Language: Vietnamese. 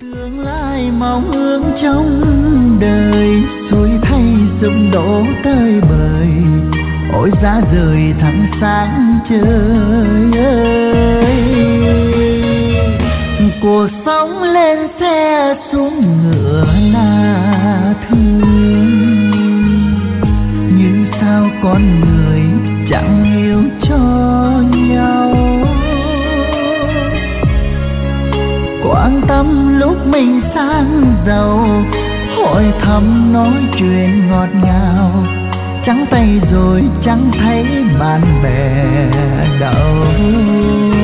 tương lai mong ước trong đời, xuôi thay sông đổ tới bời, ôi giá rời tháng sáng trời ơi. Cuộc sống lên xe xuống ngựa là thương, nhưng sao con người chẳng hiểu cho nhau. Quan tâm lúc mình sang giàu, hỏi thăm nói chuyện ngọt ngào, trắng tay rồi chẳng thấy bạn bè đâu.